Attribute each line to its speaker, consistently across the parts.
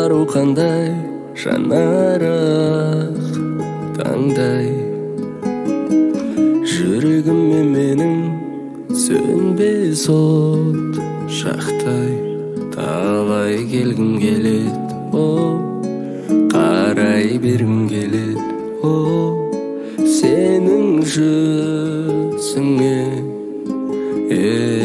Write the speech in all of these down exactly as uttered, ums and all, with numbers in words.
Speaker 1: ару кандай жанарақ таңдай жүрегіме менің сөнбес от шақтай талай келгім келет о қарай бергім келет о сенің жүзіңе е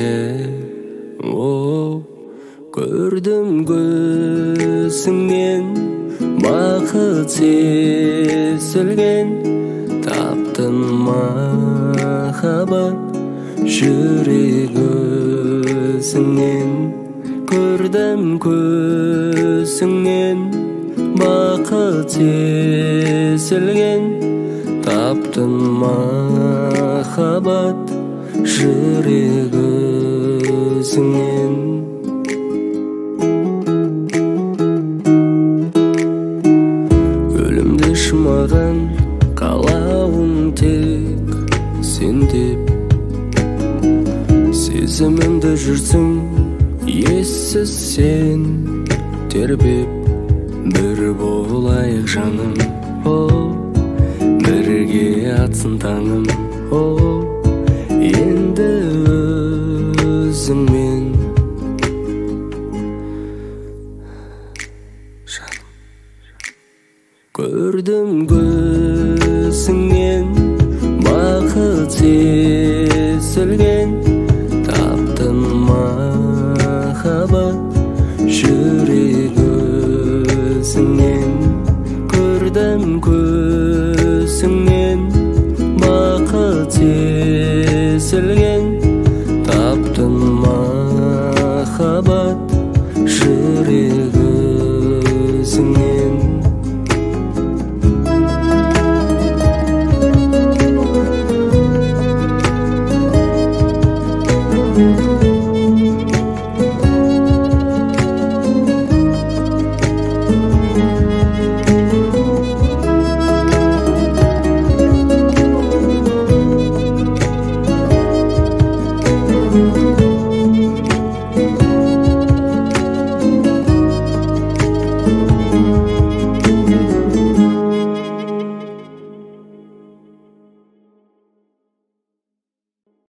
Speaker 1: о көрдім көзіңнен бақыт сезілген таптым махаббат жүрек өзіңнен көрдім көзіңнен бақыт сезілген таптым махаббат жүрек өзіңнен өлімді шымаған қалауым тек сен деп сезімімді жүрсің ессіз сен тербеп бір болайық жаным о бірге атсын таңым о енді өзіңмен жаным көрдім көзіңнен бақыт сезілген таптым махаббат жүрек өзіңнен көрдім көзіңнен